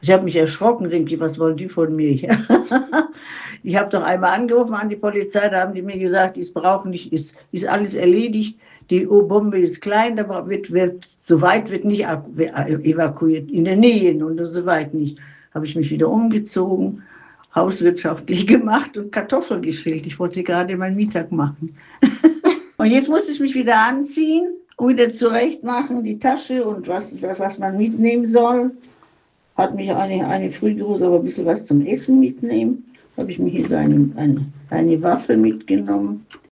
Ich habe mich erschrocken, denke ich, was wollen die von mir hier? Ich habe doch einmal angerufen an die Polizei, da haben die mir gesagt, die brauchen nicht, ist alles erledigt. Die Bombe ist klein, aber so weit wird nicht evakuiert, in der Nähe und so weit nicht. Habe ich mich wieder umgezogen, hauswirtschaftlich gemacht und Kartoffeln geschält. Ich wollte gerade meinen Mittag machen. Und jetzt muss ich mich wieder anziehen und wieder zurecht machen, die Tasche und was man mitnehmen soll. Hat mich eine früh gerufen, aber ein bisschen was zum Essen mitnehmen. Habe ich mir hier so eine Waffel mitgenommen.